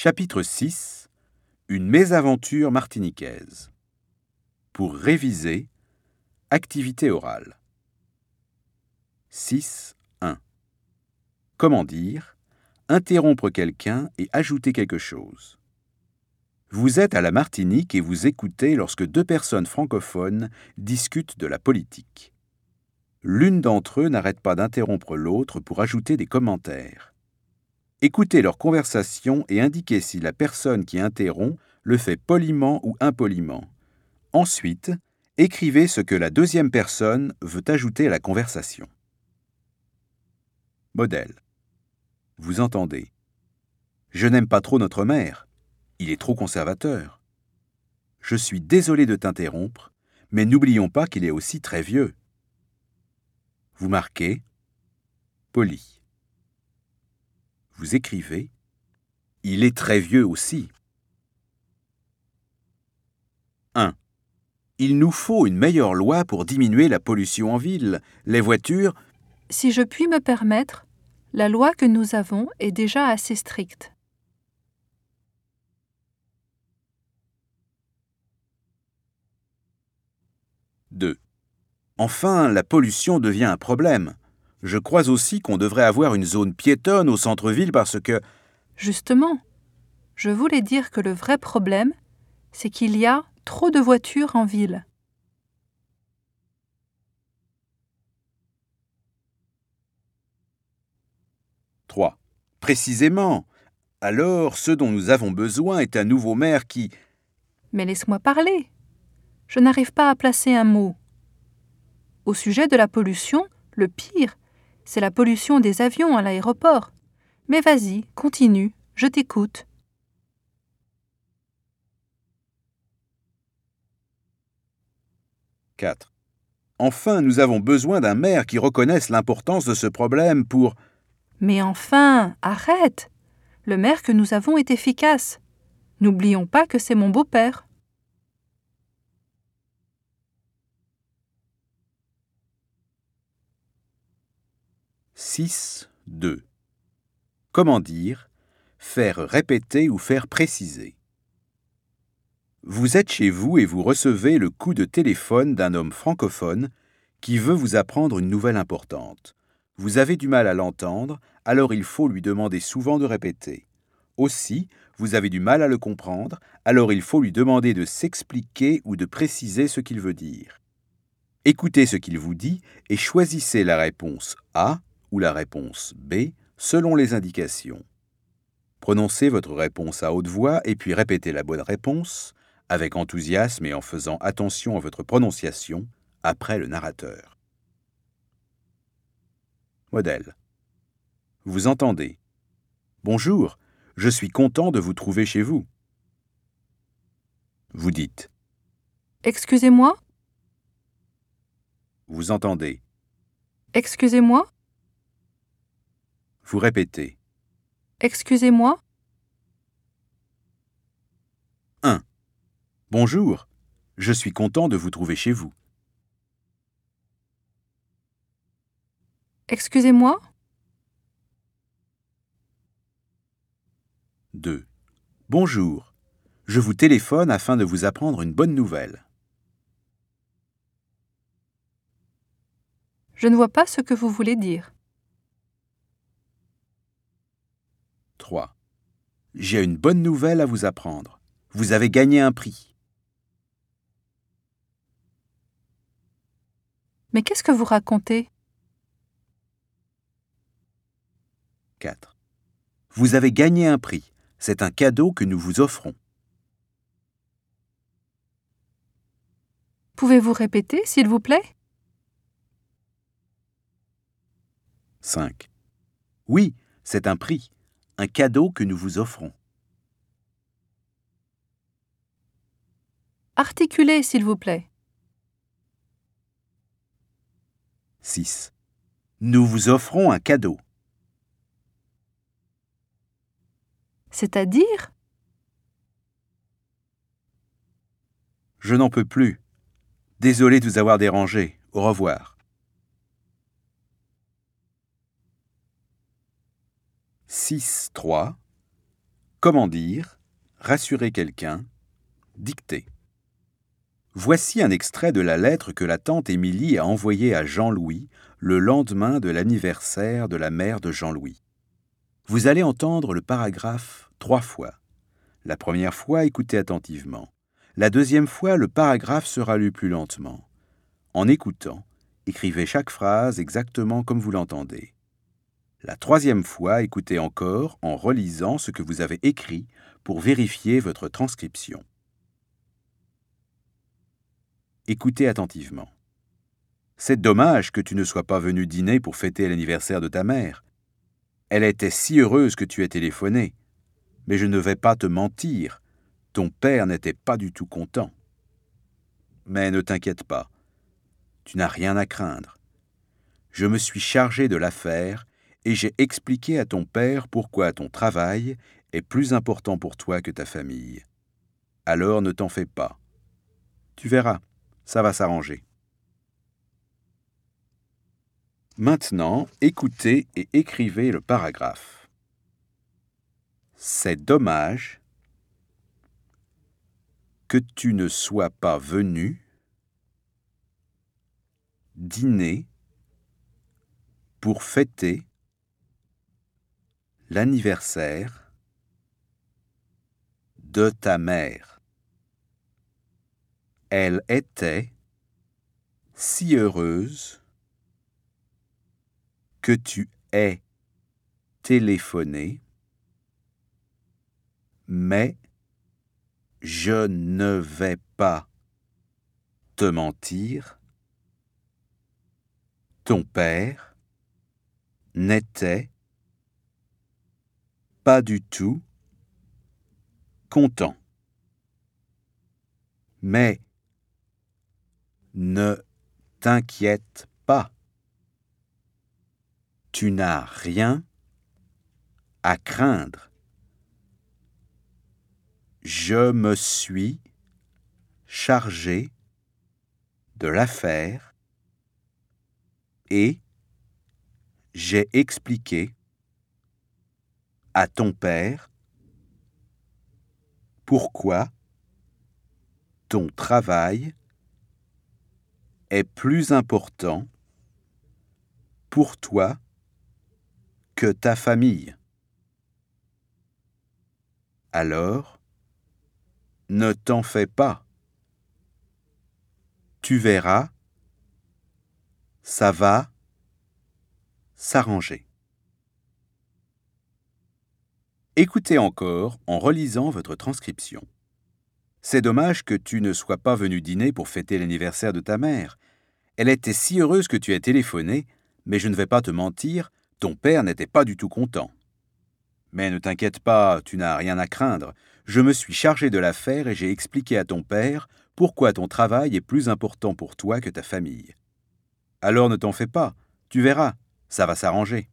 Chapitre 6. Une mésaventure martiniquaise. Pour réviser, activité orale. 6.1. Comment dire, interrompre quelqu'un et ajouter quelque chose. Vous êtes à la Martinique et vous écoutez lorsque deux personnes francophones discutent de la politique. L'une d'entre eux n'arrête pas d'interrompre l'autre pour ajouter des commentaires. Écoutez leur conversation et indiquez si la personne qui interrompt le fait poliment ou impoliment. Ensuite, écrivez ce que la deuxième personne veut ajouter à la conversation. Modèle. Vous entendez. Je n'aime pas trop notre maire. Il est trop conservateur. Je suis désolé de t'interrompre, mais n'oublions pas qu'il est aussi très vieux. Vous marquez poli. Vous écrivez il est très vieux aussi. 1. Il nous faut une meilleure loi pour diminuer la pollution en ville. Les voitures... Si je puis me permettre, la loi que nous avons est déjà assez stricte. 2. Enfin, la pollution devient un problème. Je crois aussi qu'on devrait avoir une zone piétonne au centre-ville parce que... Justement, je voulais dire que le vrai problème, c'est qu'il y a trop de voitures en ville. 3. Précisément. Alors, ce dont nous avons besoin est un nouveau maire qui... Mais laisse-moi parler. Je n'arrive pas à placer un mot. Au sujet de la pollution, le pire, c'est la pollution des avions à l'aéroport. Mais vas-y, continue, je t'écoute. 4. Enfin, nous avons besoin d'un maire qui reconnaisse l'importance de ce problème pour... Mais enfin, arrête! Le maire que nous avons est efficace. N'oublions pas que c'est mon beau-père. 6.2. Comment dire, faire répéter ou faire préciser. Vous êtes chez vous et vous recevez le coup de téléphone d'un homme francophone qui veut vous apprendre une nouvelle importante. Vous avez du mal à l'entendre, alors il faut lui demander souvent de répéter. Aussi, vous avez du mal à le comprendre, alors il faut lui demander de s'expliquer ou de préciser ce qu'il veut dire. Écoutez ce qu'il vous dit et choisissez la réponse A ou la réponse B selon les indications. Prononcez votre réponse à haute voix et puis répétez la bonne réponse, avec enthousiasme et en faisant attention à votre prononciation, après le narrateur. Modèle. Vous entendez. Bonjour, je suis content de vous trouver chez vous. Vous dites. Excusez-moi? Vous entendez. Excusez-moi? Vous répétez. Excusez-moi? 1. Bonjour, je suis content de vous trouver chez vous. Excusez-moi? 2. Bonjour, je vous téléphone afin de vous apprendre une bonne nouvelle. Je ne vois pas ce que vous voulez dire. 3. J'ai une bonne nouvelle à vous apprendre. Vous avez gagné un prix. Mais qu'est-ce que vous racontez? 4. Vous avez gagné un prix. C'est un cadeau que nous vous offrons. Pouvez-vous répéter, s'il vous plaît? 5. Oui, c'est un prix, un cadeau que nous vous offrons. Articulez, s'il vous plaît. 6. Nous vous offrons un cadeau. C'est-à-dire? Je n'en peux plus. Désolé de vous avoir dérangé. Au revoir. 6.3. Comment dire, rassurer quelqu'un, dicter. Voici un extrait de la lettre que la tante Émilie a envoyée à Jean-Louis le lendemain de l'anniversaire de la mère de Jean-Louis. Vous allez entendre le paragraphe 3 fois. La première fois, écoutez attentivement. La deuxième fois, le paragraphe sera lu plus lentement. En écoutant, écrivez chaque phrase exactement comme vous l'entendez. La troisième fois, écoutez encore en relisant ce que vous avez écrit pour vérifier votre transcription. Écoutez attentivement. C'est dommage que tu ne sois pas venu dîner pour fêter l'anniversaire de ta mère. Elle était si heureuse que tu aies téléphoné. Mais je ne vais pas te mentir, ton père n'était pas du tout content. Mais ne t'inquiète pas, tu n'as rien à craindre. Je me suis chargé de l'affaire et j'ai expliqué à ton père pourquoi ton travail est plus important pour toi que ta famille. Alors ne t'en fais pas. Tu verras, ça va s'arranger. Maintenant, écoutez et écrivez le paragraphe. C'est dommage que tu ne sois pas venu dîner pour fêter l'anniversaire de ta mère. Elle était si heureuse que tu aies téléphoné, mais je ne vais pas te mentir, ton père n'était pas du tout content. Mais ne t'inquiète pas, tu n'as rien à craindre. Je me suis chargé de l'affaire et j'ai expliqué à ton père pourquoi ton travail est plus important pour toi que ta famille. Alors, ne t'en fais pas. Tu verras, ça va s'arranger. Écoutez encore en relisant votre transcription. C'est dommage que tu ne sois pas venu dîner pour fêter l'anniversaire de ta mère. Elle était si heureuse que tu aies téléphoné, mais je ne vais pas te mentir, ton père n'était pas du tout content. Mais ne t'inquiète pas, tu n'as rien à craindre. Je me suis chargé de l'affaire et j'ai expliqué à ton père pourquoi ton travail est plus important pour toi que ta famille. Alors ne t'en fais pas, tu verras, ça va s'arranger.